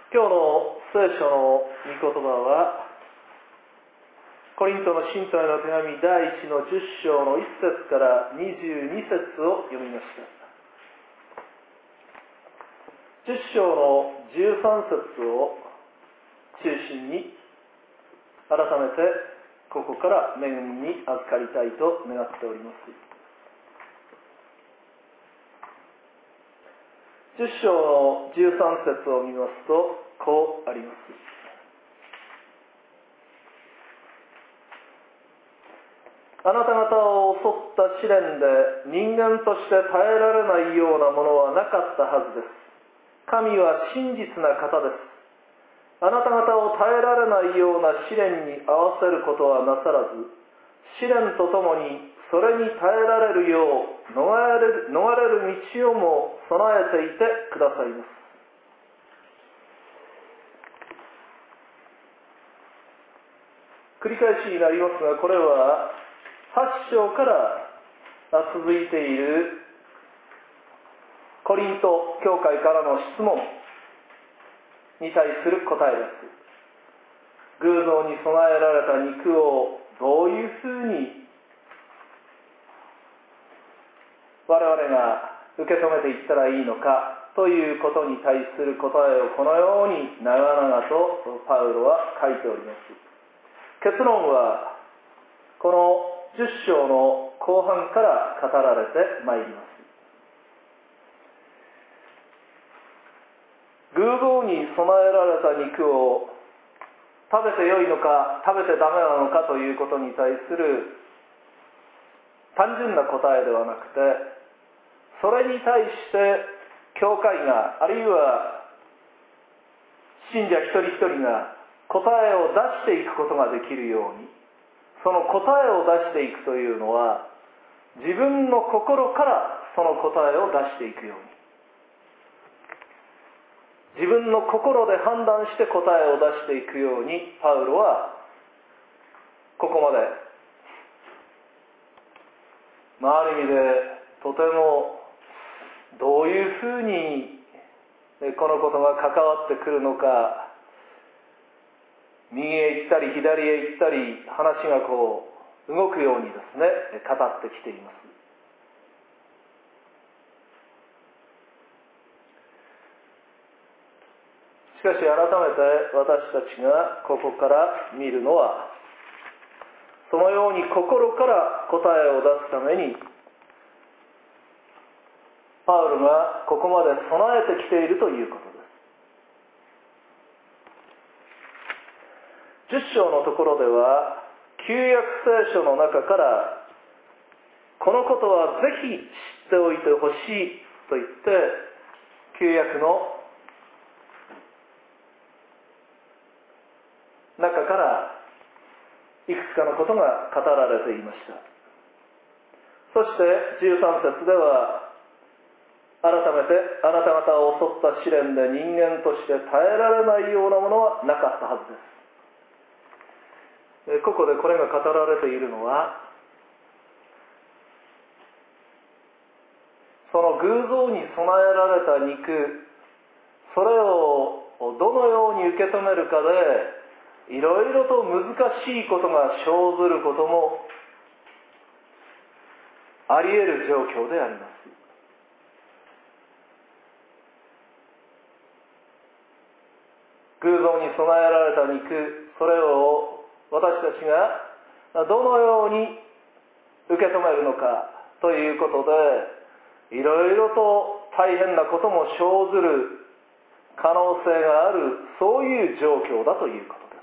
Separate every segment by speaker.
Speaker 1: 今日の聖書の御言葉は、コリントの信徒への手紙第1の10章の1節から22節を読みました。10章の13節を中心に、改めてここから恵みに預かりたいと願っております。10章の13節を見ますと、こうあります。あなた方を襲った試練で人間として耐えられないようなものはなかったはずです。神は真実な方です。あなた方を耐えられないような試練に合わせることはなさらず、試練とともにそれに耐えられるよう逃れる道をも備えていてくださいます。繰り返しになりますが、これは8章から続いているコリント教会からの質問に対する答えです。偶像に備えられた肉をどういうふうに我々が受け止めていったらいいのかということに対する答えをこのように長々とパウロは書いております。結論はこの10章の後半から語られてまいります。偶像に備えられた肉を食べてよいのか食べてダメなのかということに対する単純な答えではなくて、それに対して教会が、あるいは信者一人一人が答えを出していくことができるように、その答えを出していくというのは、自分の心からその答えを出していくように、自分の心で判断して答えを出していくように、パウロはここまで、ある意味でとてもどういうふうにこのことが関わってくるのか、右へ行ったり左へ行ったり、話がこう動くようにですね、語ってきています。しかし改めて私たちがここから見るのは、そのように心から答えを出すためにパウロがここまで備えてきているということです。10章のところでは、旧約聖書の中からこのことはぜひ知っておいてほしいと言って、旧約の中からいくつかのことが語られていました。そして13節では、改めてあなた方を襲った試練で人間として耐えられないようなものはなかったはずです。ここでこれが語られているのは、その偶像に備えられた肉、それをどのように受け止めるかで、いろいろと難しいことが生ずることもあり得る状況であります。偶像に備えられた肉、それを私たちがどのように受け止めるのかということで、いろいろと大変なことも生ずる可能性がある、そういう状況だということです。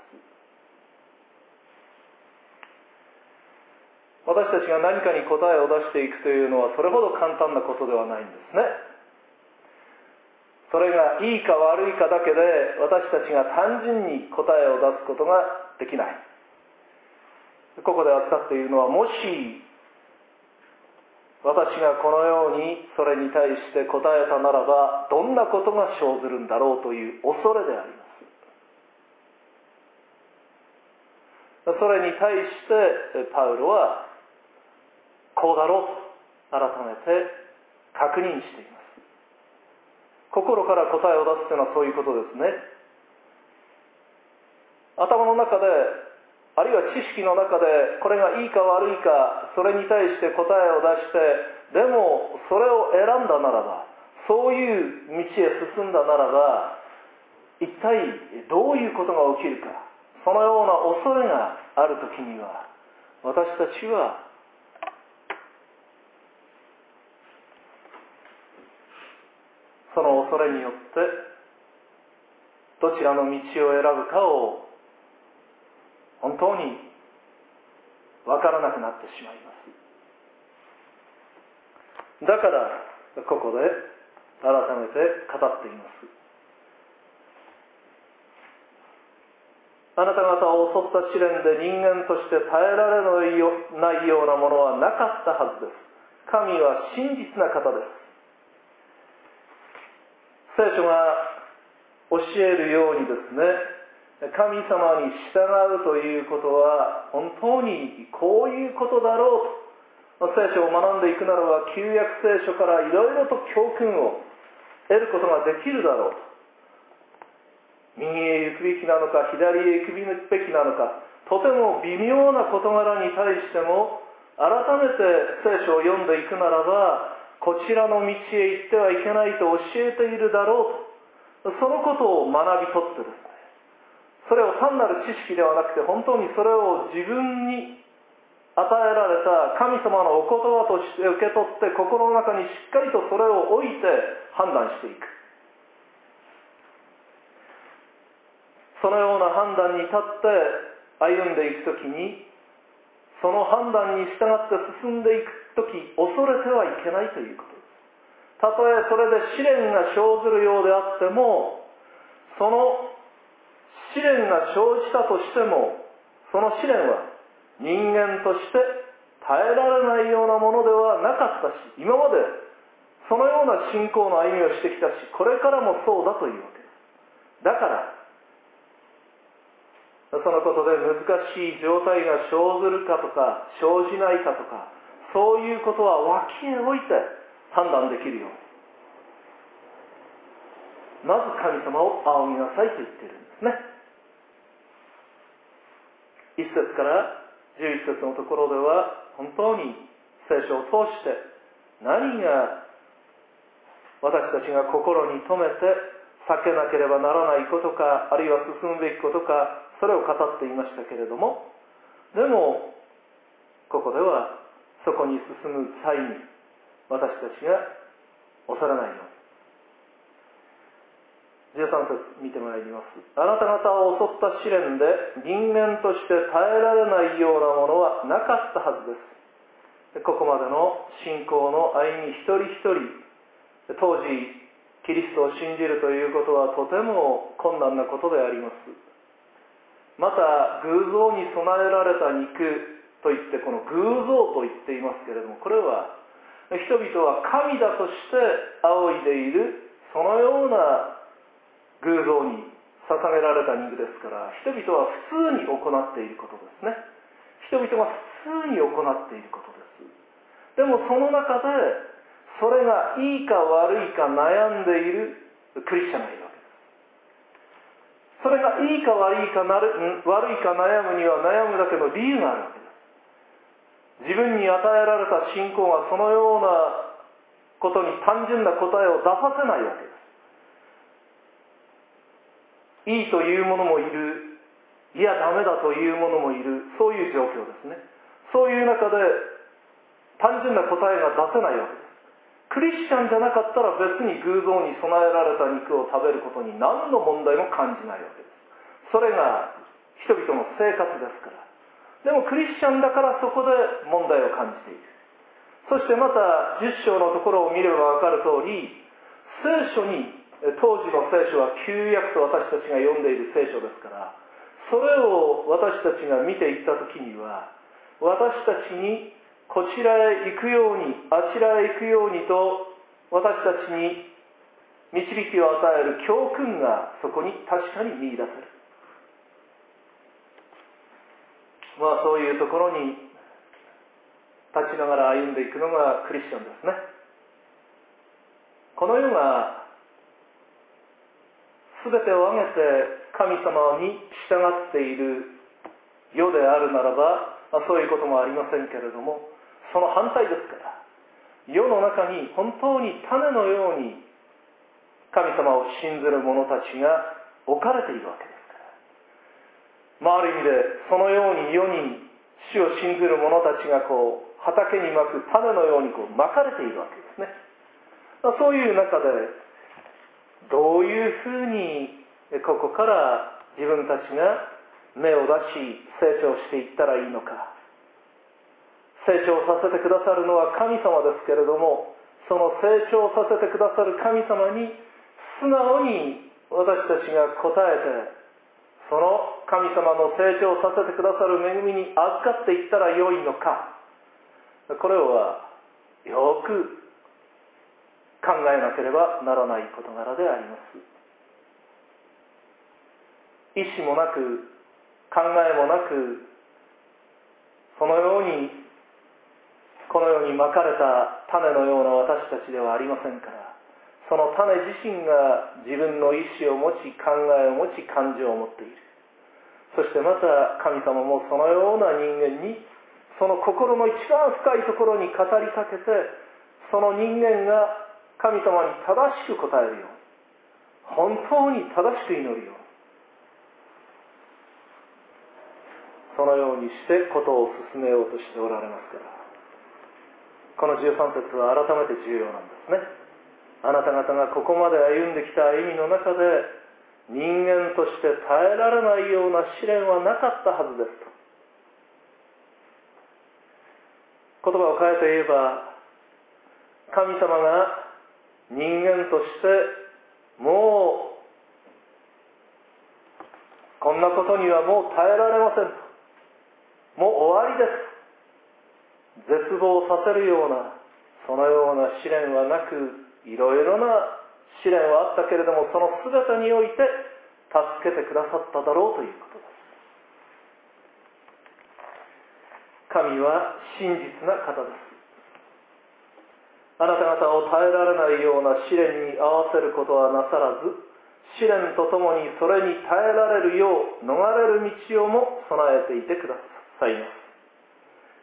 Speaker 1: 私たちが何かに答えを出していくというのはそれほど簡単なことではないんですね。それがいいか悪いかだけで私たちが単純に答えを出すことができない。ここで扱っているのは、もし私がこのようにそれに対して答えたならばどんなことが生ずるんだろうという恐れであります。それに対してパウロはこうだろうと改めて確認しています。心から答えを出すというのはそういうことですね。 頭の中で、あるいは知識の中でこれがいいか悪いか、それに対して答えを出して、でもそれを選んだならば、そういう道へ進んだならば、一体どういうことが起きるか、そのような恐れがあるときには、私たちはその恐れによってどちらの道を選ぶかを本当に分からなくなってしまいます。だからここで改めて語っています。あなた方を襲った試練で人間として耐えられないようなものはなかったはずです。神は真実な方です。聖書が教えるようにですね、神様に従うということは本当にこういうことだろうと、聖書を学んでいくならば旧約聖書からいろいろと教訓を得ることができるだろうと、右へ行くべきなのか左へ行くべきなのか、とても微妙な事柄に対しても改めて聖書を読んでいくならば、こちらの道へ行ってはいけないと教えているだろうと、そのことを学び取ってですね、それを単なる知識ではなくて、本当にそれを自分に与えられた神様のお言葉として受け取って、心の中にしっかりとそれを置いて判断していく。そのような判断に立って歩んでいくときに、その判断に従って進んでいくとき、恐れてはいけないということです。たとえそれで試練が生ずるようであっても、その試練が生じたとしても、その試練は人間として耐えられないようなものではなかったし、今までそのような信仰の歩みをしてきたし、これからもそうだというわけです。だからそのことで難しい状態が生ずるかとか生じないかとか、そういうことは脇へ置いて判断できるように、まず神様を仰ぎなさいと言っているんですね。1節から11節のところでは、本当に聖書を通して何が私たちが心に留めて避けなければならないことか、あるいは進むべきことか、それを語っていましたけれども、でもここではそこに進む際に私たちが恐れないように、13節見てまいります。あなた方を襲った試練で人間として耐えられないようなものはなかったはずです。ここまでの信仰の歩み一人一人、当時キリストを信じるということはとても困難なことであります。また偶像に備えられた肉といって、この偶像と言っていますけれども、これは人々は神だとして仰いでいるそのような偶像に捧げられた肉ですから、人々は普通に行っていることですね。人々が普通に行っていることです。でもその中でそれがいいか悪いか悩んでいるクリスチャンがいるわけです。それがいいか悪いか悩むには悩むだけの理由があるわけです。自分に与えられた信仰がそのようなことに単純な答えを出させないわけです。いいというものもいる、いやダメだというものもいる、そういう状況ですね。そういう中で単純な答えが出せないわけです。クリスチャンじゃなかったら別に偶像に備えられた肉を食べることに何の問題も感じないわけです。それが人々の生活ですから。でもクリスチャンだからそこで問題を感じている。そしてまた10章のところを見れば分かる通り、聖書に、当時の聖書は旧約と私たちが読んでいる聖書ですから、それを私たちが見ていった時には、私たちにこちらへ行くように、あちらへ行くようにと私たちに導きを与える教訓がそこに確かに見出せる。そういうところに立ちながら歩んでいくのがクリスチャンですね。この世が全てを挙げて神様に従っている世であるならば、そういうこともありませんけれども、その反対ですから、世の中に本当に種のように神様を信ずる者たちが置かれているわけですから、ある意味でそのように世に主を信ずる者たちが畑にまく種のようにまかれているわけですね。そういう中でどういうふうにここから自分たちが芽を出し成長していったらいいのか。成長させてくださるのは神様ですけれども、その成長させてくださる神様に素直に私たちが応えて、その神様の成長させてくださる恵みに預かっていったらよいのか、これはよく考えなければならない事柄であります。意思もなく考えもなく、そのようにこの世にまかれた種のような私たちではありませんから、その種自身が自分の意思を持ち、考えを持ち、感情を持っている。そしてまた神様もそのような人間に、その心の一番深いところに語りかけて、その人間が神様に正しく応えるように、本当に正しく祈るように、そのようにしてことを進めようとしておられますから、この13節は改めて重要なんですね。あなた方がここまで歩んできた歩みの中で、人間として耐えられないような試練はなかったはずですと。言葉を変えて言えば、神様が人間としてもうこんなことにはもう耐えられませんと、もう終わりです、絶望させるようなそのような試練はなく、いろいろな試練はあったけれども、その全てにおいて助けてくださっただろうということです。神は真実な方です。あなた方を耐えられないような試練に合わせることはなさらず、試練とともにそれに耐えられるよう逃れる道をも備えていてくださいます。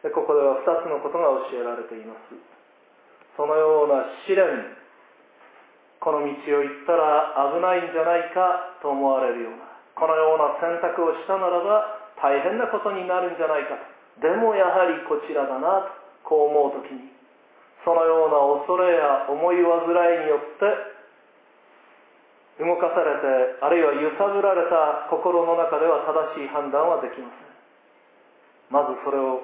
Speaker 1: ここでは2つのことが教えられています。そのような試練、この道を行ったら危ないんじゃないかと思われるような、このような選択をしたならば大変なことになるんじゃないかと、でもやはりこちらだなとこう思うときに、そのような恐れや思い煩いによって動かされて、あるいは揺さぶられた心の中では正しい判断はできません。まずそれを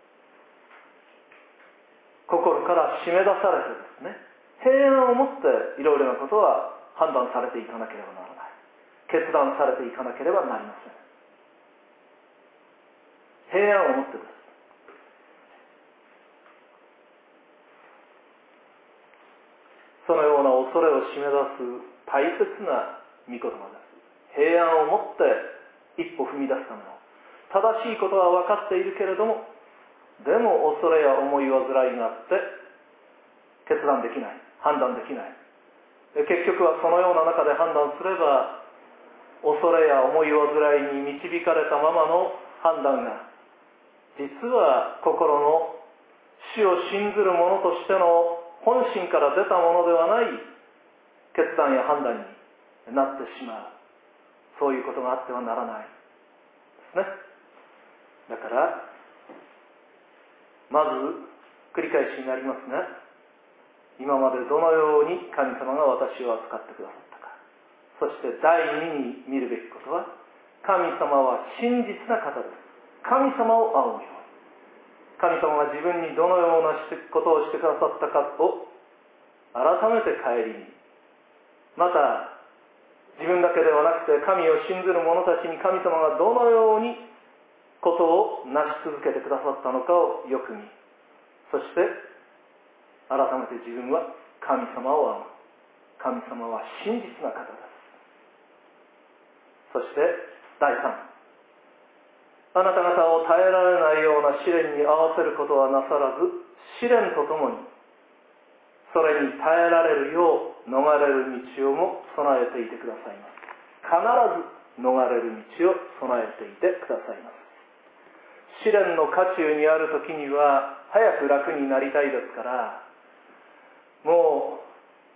Speaker 1: 心から締め出されてですね、平安を持っていろいろなことは判断されていかなければならない。決断されていかなければなりません。平安を持ってです。そのような恐れを締め出す大切な御言葉です。平安を持って一歩踏み出すための、正しいことは分かっているけれども、でも恐れや思い煩いがあって決断できない、判断できない。結局はそのような中で判断すれば、恐れや思い煩いに導かれたままの判断が、実は心の主を信ずる者としての本心から出たものではない決断や判断になってしまう。そういうことがあってはならないですね。だからまず繰り返しになりますが、今までどのように神様が私を扱ってくださったか、そして第二に見るべきことは、神様は真実な方です。神様を仰ぐように、神様が自分にどのようなことをしてくださったかを改めて顧み、また自分だけではなくて神を信ずる者たちに神様がどのようにことを成し続けてくださったのかをよく見、そして改めて自分は神様を仰ぐ。神様は真実な方です。そして第3、あなた方を耐えられないような試練に合わせることはなさらず、試練とともにそれに耐えられるよう逃れる道をも備えていてくださいます。必ず逃れる道を備えていてくださいます。試練の渦中にある時には早く楽になりたいですから、もう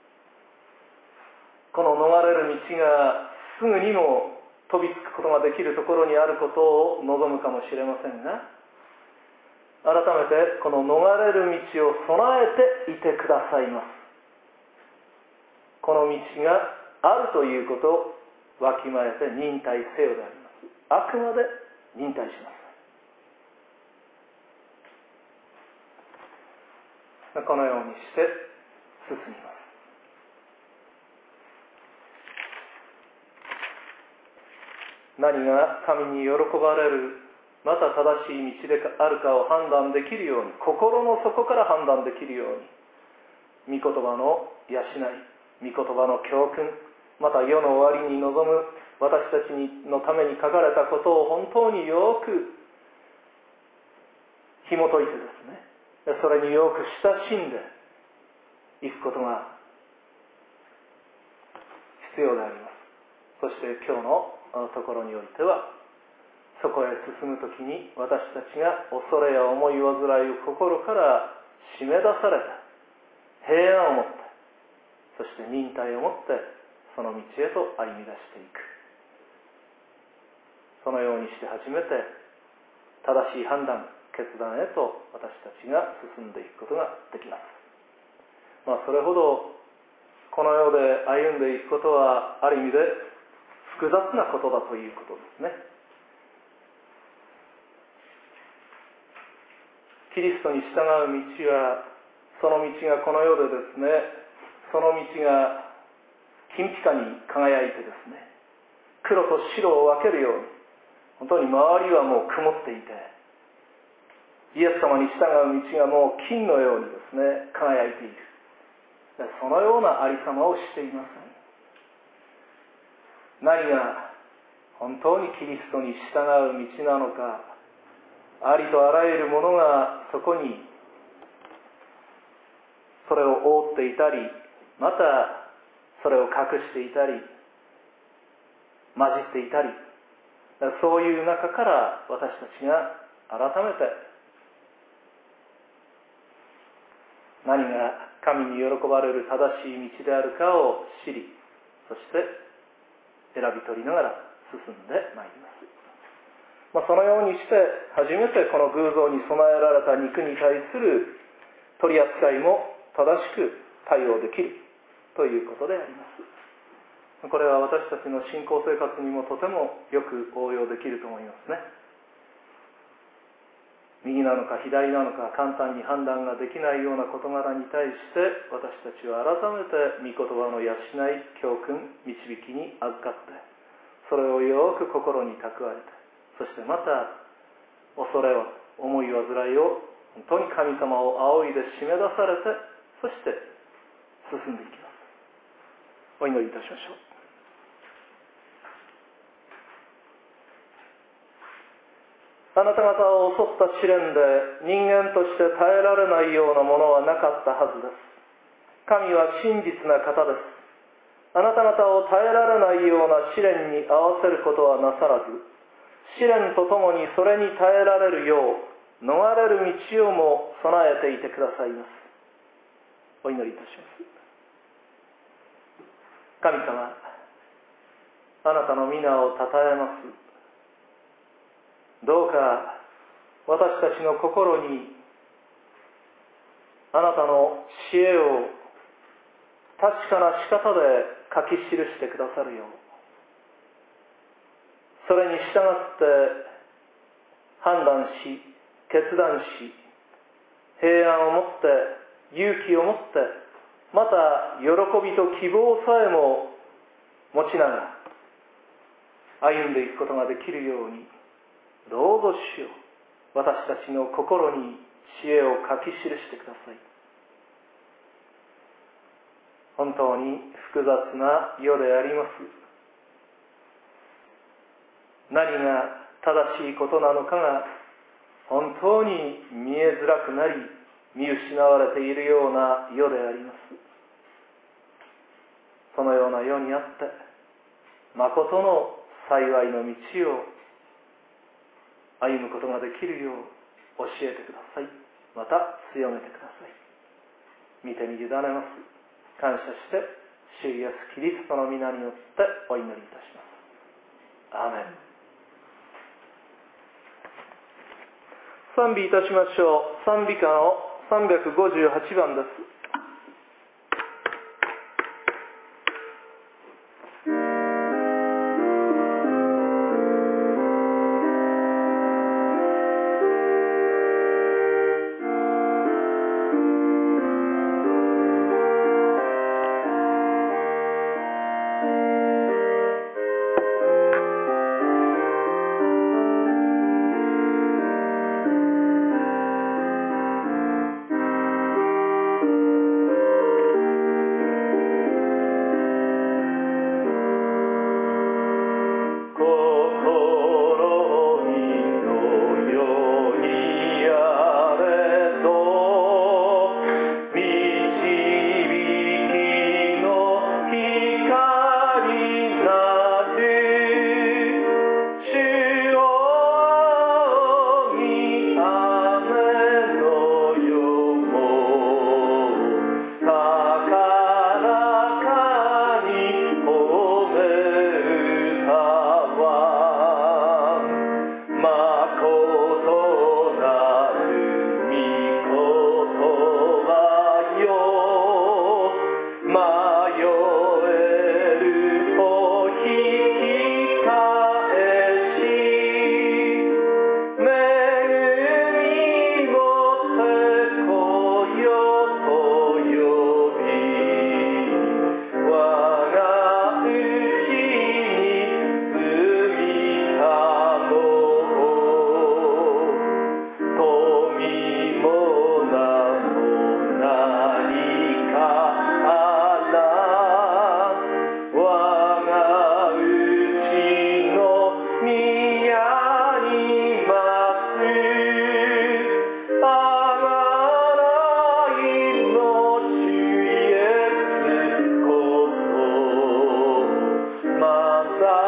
Speaker 1: この逃れる道がすぐにも飛びつくことができるところにあることを望むかもしれませんが、改めてこの逃れる道を備えていてくださいます。この道があるということをわきまえて忍耐せよであります。あくまで忍耐します。このようにして進みます。何が神に喜ばれる、また正しい道であるかを判断できるように、心の底から判断できるように、御言葉の養い、御言葉の教訓、また世の終わりに臨む私たちのために書かれたことを本当によく紐解いてですね、それによく親しんでいくことが必要であります。そして今日のところにおいては、そこへ進むときに私たちが恐れや思い煩いを心から締め出された平安を持って、そして忍耐を持ってその道へと歩み出していく。そのようにして初めて正しい判断、決断へと私たちが進んでいくことができます。それほどこの世で歩んでいくことはある意味で複雑なことだということですね。キリストに従う道は、その道がこの世でですね、その道が金ピカに輝いてですね、黒と白を分けるように、本当に周りはもう曇っていて、イエス様に従う道がもう金のようにですね、輝いている。そのようなありさまをしていません。何が本当にキリストに従う道なのか、ありとあらゆるものがそこにそれを覆っていたり、またそれを隠していたり混じっていたり、そういう中から私たちが改めて何が神に喜ばれる正しい道であるかを知り、そして選び取りながら進んでまいります。そのようにして初めてこの偶像に備えられた肉に対する取り扱いも正しく対応できるということであります。これは私たちの信仰生活にもとてもよく応用できると思いますね。右なのか左なのか簡単に判断ができないような事柄に対して私たちは改めて御言葉の養い、教訓、導きに預かって、それをよく心に蓄えて、そしてまた恐れを、思い煩いを本当に神様を仰いで締め出されて、そして進んでいきます。お祈りいたしましょう。あなた方を襲った試練で人間として耐えられないようなものはなかったはずです。神は真実な方です。あなた方を耐えられないような試練に合わせることはなさらず、試練とともにそれに耐えられるよう逃れる道をも備えていてくださいます。お祈りいたします。神様、あなたの皆をたたえます。どうか私たちの心にあなたの知恵を確かな仕方で書き記してくださるよう、それに従って判断し、決断し、平安を持って勇気を持って、また喜びと希望さえも持ちながら歩んでいくことができるように、どうぞ主よ、私たちの心に知恵を書き記してください。本当に複雑な世であります。何が正しいことなのかが本当に見えづらくなり、見失われているような世であります。そのような世にあって、誠の幸いの道を歩むことができるよう教えてください。また強めてください。御手に委ねます。感謝して主イエスキリストの皆によってお祈りいたします。アーメン。賛美いたしましょう。賛美歌の358番です。また